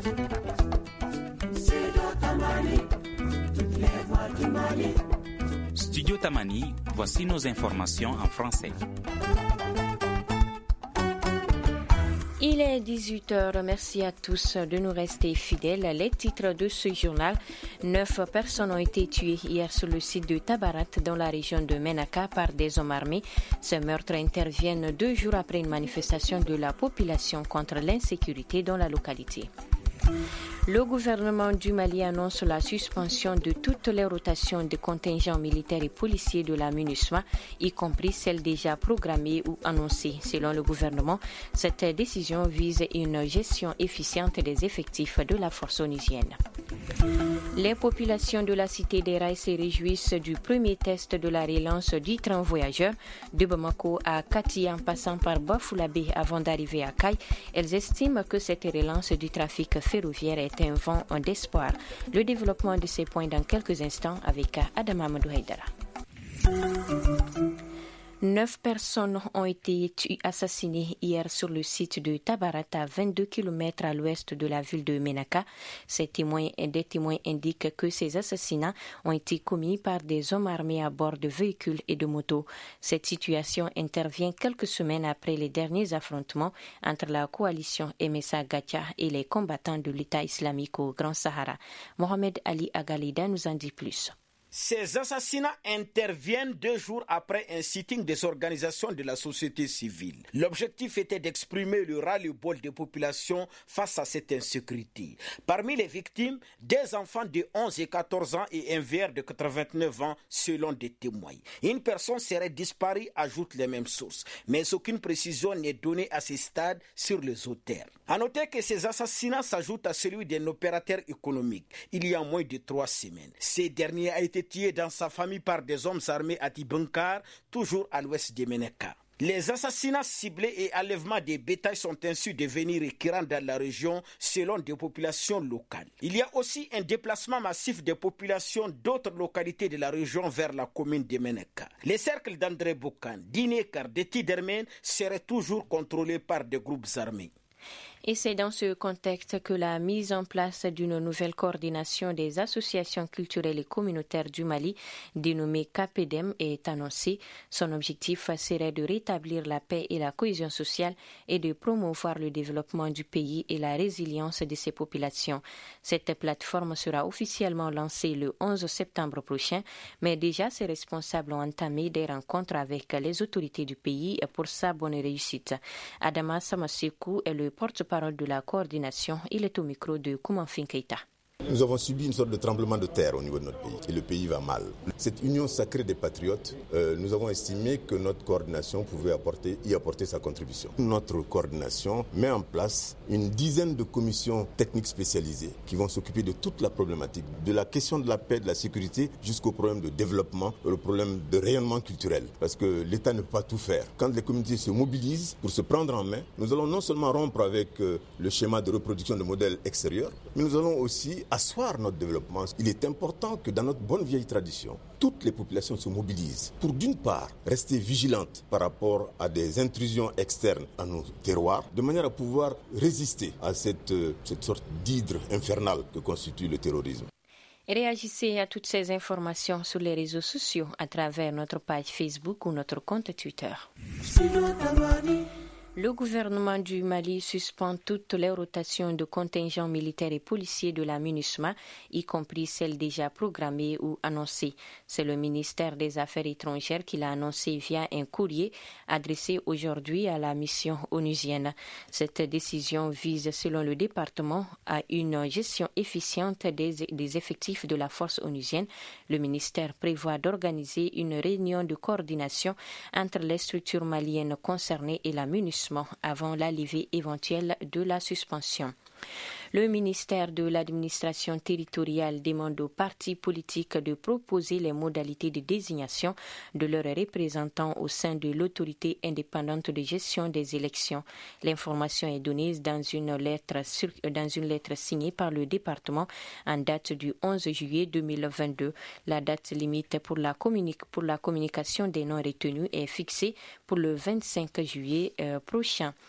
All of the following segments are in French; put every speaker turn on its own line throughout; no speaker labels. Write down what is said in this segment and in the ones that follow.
Studio Tamani, voici nos informations en français.
Il est 18h. Merci à tous de nous rester fidèles. Les titres de ce journal. 9 personnes ont été tuées hier sur le site de Tabarat dans la région de Menaka par des hommes armés. Ces meurtres interviennent 2 jours après une manifestation de la population contre l'insécurité dans la localité. Le gouvernement du Mali annonce la suspension de toutes les rotations de contingents militaires et policiers de la MINUSMA, y compris celles déjà programmées ou annoncées. Selon le gouvernement, cette décision vise une gestion efficiente des effectifs de la force onusienne. Les populations de la cité des Rails se réjouissent du premier test de la relance du train voyageur de Bamako à Kati en passant par Bafoulabé avant d'arriver à Kaï. Elles estiment que cette relance du trafic ferroviaire est un vent d'espoir. Le développement de ces points dans quelques instants avec Adama Amadou Haïdara. 9 personnes ont été assassinées hier sur le site de Tabarat à 22 km à l'ouest de la ville de Menaka. Des témoins indiquent que ces assassinats ont été commis par des hommes armés à bord de véhicules et de motos. Cette situation intervient quelques semaines après les derniers affrontements entre la coalition MSA Gatia et les combattants de l'État islamique au Grand Sahara. Mohamed Ali Agalida nous en dit plus.
Ces assassinats interviennent 2 jours après un sitting des organisations de la société civile. L'objectif était d'exprimer le ras-le-bol des populations face à cette insécurité. Parmi les victimes, des enfants de 11 et 14 ans et un vieillard de 89 ans selon des témoins. Une personne serait disparue, ajoutent les mêmes sources. Mais aucune précision n'est donnée à ce stade sur les auteurs. À noter que ces assassinats s'ajoutent à celui d'un opérateur économique il y a moins de 3 semaines. Ces derniers a été tué dans sa famille par des hommes armés à Tibankar, toujours à l'ouest de Menaka. Les assassinats ciblés et enlèvements des bétails sont ainsi devenus récurrents dans la région selon des populations locales. Il y a aussi un déplacement massif des populations d'autres localités de la région vers la commune de Menaka. Les cercles d'André Boukan, d'Inekar, de Tidermen seraient toujours contrôlés par des groupes armés.
Et c'est dans ce contexte que la mise en place d'une nouvelle coordination des associations culturelles et communautaires du Mali, dénommée CAPEDEM, est annoncée. Son objectif serait de rétablir la paix et la cohésion sociale et de promouvoir le développement du pays et la résilience de ses populations. Cette plateforme sera officiellement lancée le 11 septembre prochain, mais déjà ses responsables ont entamé des rencontres avec les autorités du pays pour sa bonne réussite. Adama Samasekou est le porte-parole de la coordination. Il est au micro de Koumanfin Keita.
Nous avons subi une sorte de tremblement de terre au niveau de notre pays et le pays va mal. Cette union sacrée des patriotes, nous avons estimé que notre coordination pouvait y apporter sa contribution. Notre coordination met en place une dizaine de commissions techniques spécialisées qui vont s'occuper de toute la problématique, de la question de la paix, de la sécurité, jusqu'au problème de développement, le problème de rayonnement culturel. Parce que l'État ne peut pas tout faire. Quand les communautés se mobilisent pour se prendre en main, nous allons non seulement rompre avec le schéma de reproduction de modèles extérieurs, mais nous allons aussi asseoir notre développement. Il est important que dans notre bonne vieille tradition, toutes les populations se mobilisent pour d'une part rester vigilantes par rapport à des intrusions externes à nos terroirs, de manière à pouvoir résister à cette sorte d'hydre infernale que constitue le terrorisme.
Réagissez à toutes ces informations sur les réseaux sociaux à travers notre page Facebook ou notre compte Twitter. Le gouvernement du Mali suspend toutes les rotations de contingents militaires et policiers de la MINUSMA, y compris celles déjà programmées ou annoncées. C'est le ministère des Affaires étrangères qui l'a annoncé via un courrier adressé aujourd'hui à la mission onusienne. Cette décision vise, selon le département, à une gestion efficiente des effectifs de la force onusienne. Le ministère prévoit d'organiser une réunion de coordination entre les structures maliennes concernées et la MINUSMA avant l'arrivée éventuelle de la suspension. Le ministère de l'administration territoriale demande aux partis politiques de proposer les modalités de désignation de leurs représentants au sein de l'autorité indépendante de gestion des élections. L'information est donnée dans une lettre signée par le département en date du 11 juillet 2022. La date limite pour la communication des noms retenus est fixée pour le 25 juillet prochain.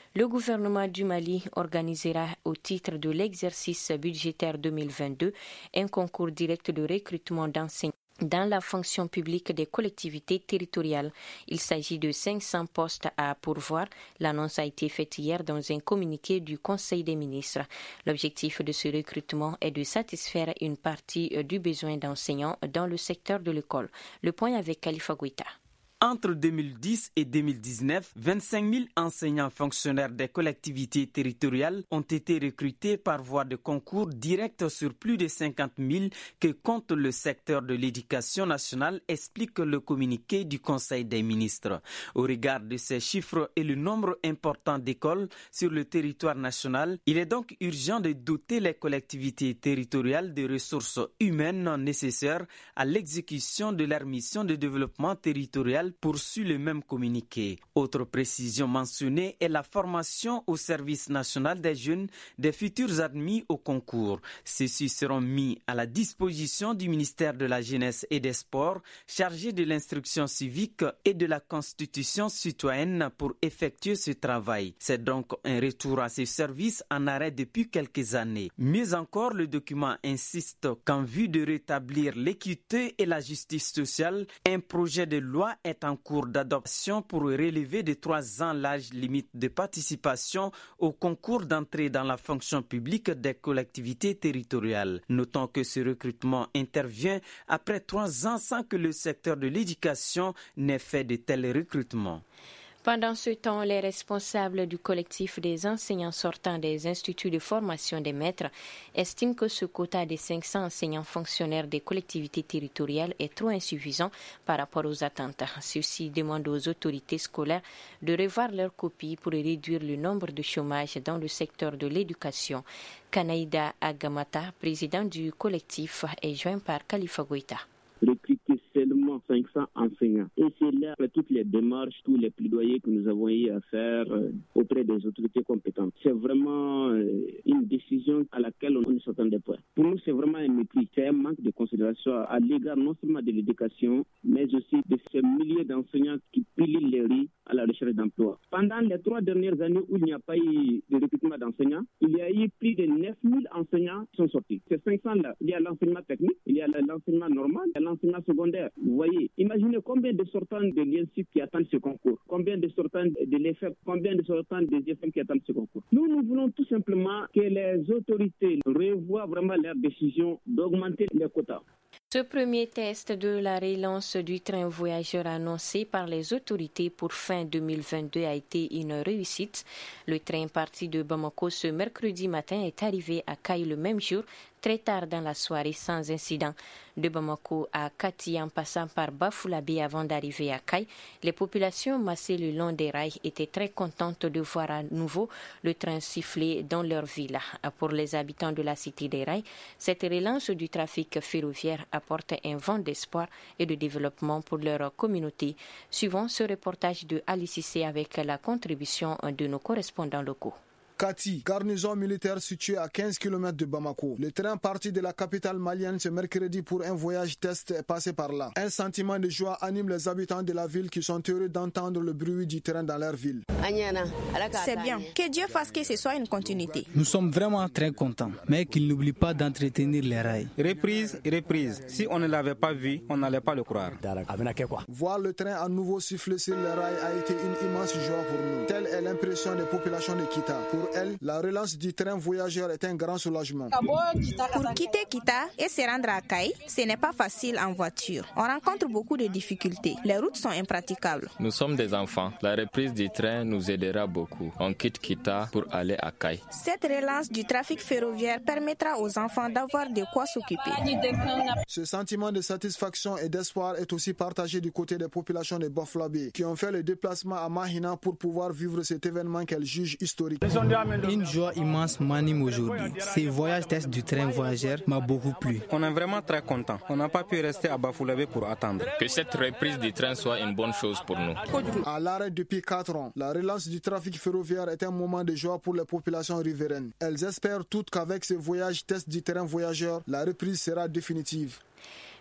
Le gouvernement du Mali organisera au titre de l'exercice budgétaire 2022 un concours direct de recrutement d'enseignants dans la fonction publique des collectivités territoriales. Il s'agit de 500 postes à pourvoir. L'annonce a été faite hier dans un communiqué du Conseil des ministres. L'objectif de ce recrutement est de satisfaire une partie du besoin d'enseignants dans le secteur de l'école. Le point avec Khalifa Goïta.
Entre 2010 et 2019, 25 000 enseignants fonctionnaires des collectivités territoriales ont été recrutés par voie de concours direct sur plus de 50 000 que compte le secteur de l'éducation nationale, explique le communiqué du Conseil des ministres. Au regard de ces chiffres et le nombre important d'écoles sur le territoire national, il est donc urgent de doter les collectivités territoriales de ressources humaines nécessaires à l'exécution de leur mission de développement territorial, poursuit le même communiqué. Autre précision mentionnée est la formation au service national des jeunes des futurs admis au concours. Ceux-ci seront mis à la disposition du ministère de la Jeunesse et des Sports, chargé de l'instruction civique et de la constitution citoyenne pour effectuer ce travail. C'est donc un retour à ces services en arrêt depuis quelques années. Mieux encore, le document insiste qu'en vue de rétablir l'équité et la justice sociale, un projet de loi est en cours d'adoption pour relever de 3 ans l'âge limite de participation au concours d'entrée dans la fonction publique des collectivités territoriales. Notons que ce recrutement intervient après 3 ans sans que le secteur de l'éducation n'ait fait de tels recrutements.
Pendant ce temps, les responsables du collectif des enseignants sortants des instituts de formation des maîtres estiment que ce quota des 500 enseignants fonctionnaires des collectivités territoriales est trop insuffisant par rapport aux attentes. Ceux-ci demandent aux autorités scolaires de revoir leurs copies pour réduire le nombre de chômage dans le secteur de l'éducation. Kanaïda Agamata, président du collectif, est joint par Khalifa Goïta.
Recruter seulement 500 enseignants. Et c'est là, après toutes les démarches, tous les plaidoyers que nous avons eu à faire auprès des autorités compétentes. C'est vraiment une décision à laquelle on ne s'attendait pas. Pour nous, c'est vraiment un mépris. C'est un manque de considération à l'égard non seulement de l'éducation, mais aussi de ces milliers d'enseignants qui pilent les rues à la recherche d'emploi. Pendant les 3 dernières années où il n'y a pas eu de recrutement d'enseignants, il y a eu plus de 9000 enseignants qui sont sortis. Ces 500-là, il y a l'enseignement technique, il y a l'enseignement normal, il y a l'enseignement secondaire. Vous voyez, imaginez combien de sortants de l'INSIP qui attendent ce concours, combien de sortants de l'EFEP, combien de sortants des IFM qui attendent ce concours. Nous voulons tout simplement que les autorités revoient vraiment leur décision d'augmenter les quotas.
Ce premier test de la relance du train voyageur annoncé par les autorités pour fin 2022 a été une réussite. Le train parti de Bamako ce mercredi matin est arrivé à Kayes le même jour, très tard dans la soirée sans incident. De Bamako à Kati en passant par Bafoulabé avant d'arriver à Kayes, les populations massées le long des rails étaient très contentes de voir à nouveau le train siffler dans leur ville. Pour les habitants de la cité des rails, cette relance du trafic ferroviaire apporte un vent d'espoir et de développement pour leur communauté. Suivons ce reportage de Ali Cissé avec la contribution de nos correspondants locaux.
Kati, garnison militaire située à 15 km de Bamako. Le train parti de la capitale malienne ce mercredi pour un voyage test est passé par là. Un sentiment de joie anime les habitants de la ville qui sont heureux d'entendre le bruit du train dans leur ville.
C'est bien. Que Dieu fasse que ce soit une continuité.
Nous sommes vraiment très contents, mais qu'il n'oublie pas d'entretenir les rails.
Reprise. Si on ne l'avait pas vu, on n'allait pas le croire.
Voir le train à nouveau siffler sur les rails a été une immense joie pour nous. Telle est l'impression des populations de Kita. Pour elle, la relance du train voyageur est un grand soulagement.
Pour quitter Kita et se rendre à Kayes, ce n'est pas facile en voiture. On rencontre beaucoup de difficultés. Les routes sont impraticables.
Nous sommes des enfants. La reprise du train nous aidera beaucoup. On quitte Kita pour aller à Kayes.
Cette relance du trafic ferroviaire permettra aux enfants d'avoir de quoi s'occuper.
Ce sentiment de satisfaction et d'espoir est aussi partagé du côté des populations de Bafoulabé qui ont fait le déplacement à Mahina pour pouvoir vivre cet événement qu'elles jugent historique.
Une joie immense m'anime aujourd'hui. Ce voyage test du train voyageur m'a beaucoup plu.
On est vraiment très contents. On n'a pas pu rester à Bafoulabé pour attendre.
Que cette reprise du train soit une bonne chose pour nous.
À l'arrêt depuis 4 ans, la relance du trafic ferroviaire est un moment de joie pour les populations riveraines. Elles espèrent toutes qu'avec ce voyage test du train voyageur, la reprise sera définitive.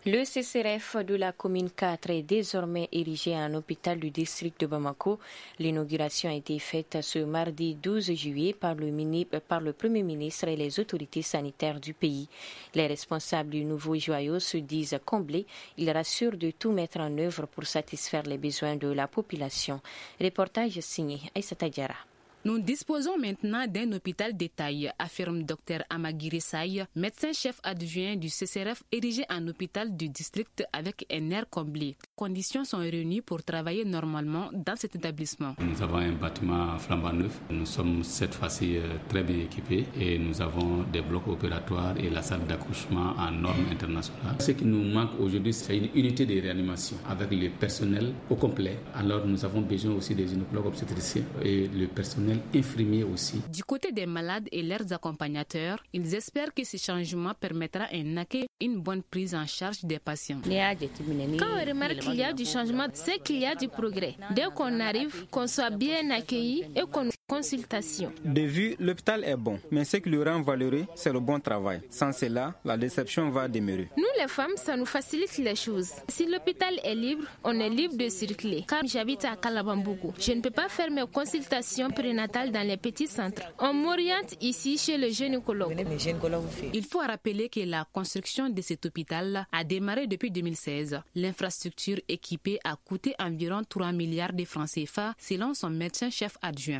Le CCRF de la commune 4 est désormais érigé en hôpital du district de Bamako. L'inauguration a été faite ce mardi 12 juillet par le Premier ministre et les autorités sanitaires du pays. Les responsables du nouveau joyau se disent comblés. Ils rassurent de tout mettre en œuvre pour satisfaire les besoins de la population. Reportage signé Aïssata Diarra.
Nous disposons maintenant d'un hôpital de taille, affirme Dr Amagiri Saï, médecin-chef adjoint du CCRF érigé en hôpital du district avec un air comblé. Les conditions sont réunies pour travailler normalement dans cet établissement.
Nous avons un bâtiment flambant neuf. Nous sommes cette fois-ci très bien équipés et nous avons des blocs opératoires et la salle d'accouchement en normes internationales. Ce qui nous manque aujourd'hui, c'est une unité de réanimation avec le personnel au complet. Alors nous avons besoin aussi des gynécologues obstétriciens et le personnel infirmier aussi.
Du côté des malades et leurs accompagnateurs, ils espèrent que ce changement permettra un accueil et une bonne prise en charge des patients.
Quand on remarque qu'il y a du changement, c'est qu'il y a du progrès. Dès qu'on arrive, qu'on soit bien accueilli et qu'on consultation.
De vue, l'hôpital est bon, mais ce qui le rend valeureux, c'est le bon travail. Sans cela, la déception va demeurer.
Nous les femmes, ça nous facilite les choses. Si l'hôpital est libre, on est libre de circuler. Car j'habite à Kalabamboukou, je ne peux pas faire mes consultations prénatales dans les petits centres. On m'oriente ici chez le gynécologue.
Il faut rappeler que la construction de cet hôpital a démarré depuis 2016. L'infrastructure équipée a coûté environ 3 milliards de francs CFA selon son médecin-chef adjoint.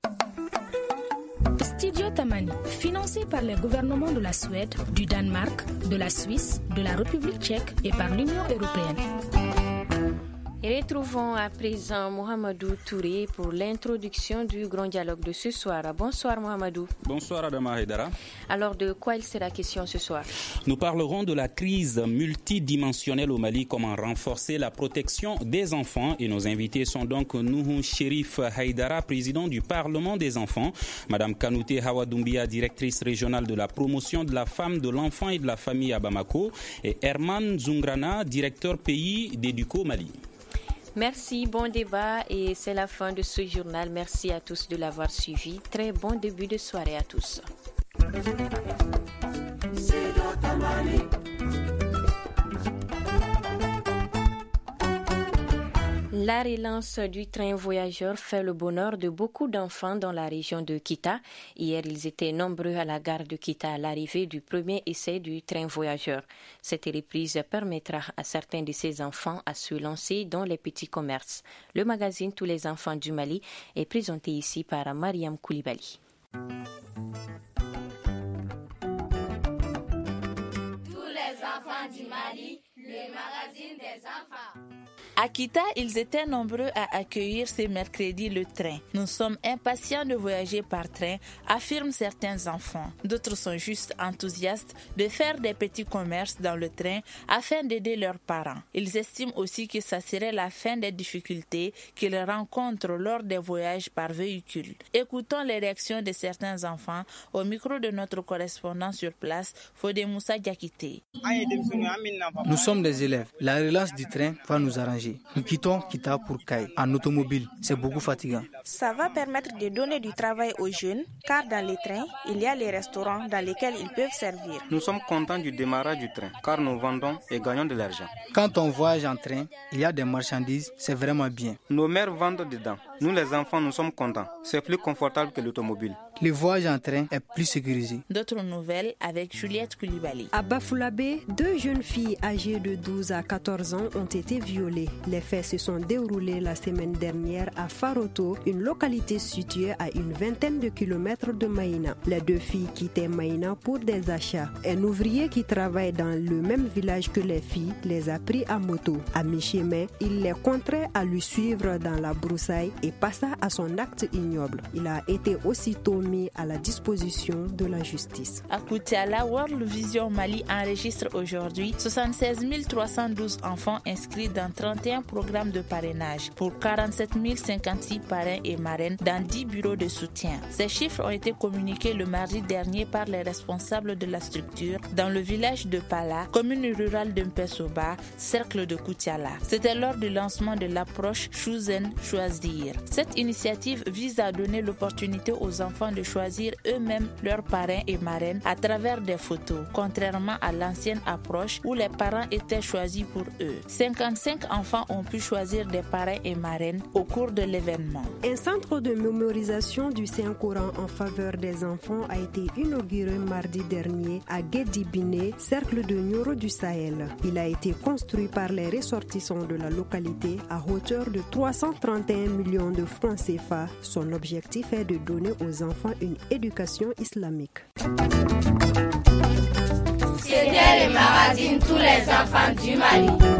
Studio Tamani, financé par les gouvernements de la Suède, du Danemark, de la Suisse, de la République tchèque et par l'Union européenne.
Retrouvons à présent Mohamedou Touré pour l'introduction du grand dialogue de ce soir. Bonsoir Mohamedou.
Bonsoir Adama Haidara.
Alors de quoi il sera question ce soir?
Nous parlerons de la crise multidimensionnelle au Mali, comment renforcer la protection des enfants. Et nos invités sont donc Nuhu Chérif Haidara, président du Parlement des enfants, Madame Kanouté Hawadoumbia, directrice régionale de la promotion de la femme, de l'enfant et de la famille à Bamako, et Herman Zungrana, directeur pays d'Éduco Mali.
Merci, bon débat et c'est la fin de ce journal. Merci à tous de l'avoir suivi. Très bon début de soirée à tous. La relance du train voyageur fait le bonheur de beaucoup d'enfants dans la région de Kita. Hier, ils étaient nombreux à la gare de Kita à l'arrivée du premier essai du train voyageur. Cette reprise permettra à certains de ces enfants à se lancer dans les petits commerces. Le magazine Tous les enfants du Mali est présenté ici par Mariam Koulibaly.
Tous les enfants du Mali, le magazine des enfants.
À Kita, ils étaient nombreux à accueillir ce mercredi le train. Nous sommes impatients de voyager par train, affirment certains enfants. D'autres sont juste enthousiastes de faire des petits commerces dans le train afin d'aider leurs parents. Ils estiment aussi que ça serait la fin des difficultés qu'ils rencontrent lors des voyages par véhicule. Écoutons les réactions de certains enfants au micro de notre correspondant sur place, Fodé Moussa Diakité.
Nous sommes des élèves. La relance du train va nous arranger. Nous quittons Kita pour Kai en automobile. C'est beaucoup fatigant.
Ça va permettre de donner du travail aux jeunes, car dans les trains, il y a les restaurants dans lesquels ils peuvent servir.
Nous sommes contents du démarrage du train, car nous vendons et gagnons de l'argent.
Quand on voyage en train, il y a des marchandises, c'est vraiment bien.
Nos mères vendent dedans. Nous les enfants, nous sommes contents. C'est plus confortable que l'automobile.
Le voyage en train est plus sécurisé.
D'autres nouvelles avec Juliette Koulibaly.
À Bafoulabé, 2 jeunes filles âgées de 12 à 14 ans ont été violées. Les faits se sont déroulés la semaine dernière à Faroto, une localité située à une vingtaine de kilomètres de Maïna. Les 2 filles quittaient Maïna pour des achats. Un ouvrier qui travaille dans le même village que les filles les a pris à moto. À mi-chemin, il les contraint à lui suivre dans la broussaille et passa à son acte ignoble. Il a été aussitôt mis à la disposition de la justice.
À Koutiala, World Vision Mali enregistre aujourd'hui 76 312 enfants inscrits dans 31 programmes de parrainage pour 47 056 parrains et marraines dans 10 bureaux de soutien. Ces chiffres ont été communiqués le mardi dernier par les responsables de la structure dans le village de Pala, commune rurale de Mpesoba, cercle de Koutiala. C'était lors du lancement de l'approche Choosen Choisir. Cette initiative vise à donner l'opportunité aux enfants de de choisir eux-mêmes leurs parrains et marraines à travers des photos, contrairement à l'ancienne approche où les parents étaient choisis pour eux. 55 enfants ont pu choisir des parrains et marraines au cours de l'événement.
Un centre de mémorisation du Saint-Coran en faveur des enfants a été inauguré mardi dernier à Guédibiné, cercle de Nioro du Sahel. Il a été construit par les ressortissants de la localité à hauteur de 331 millions de francs CFA. Son objectif est de donner aux enfants une éducation islamique.
C'était le magazine Tous les enfants du Mali.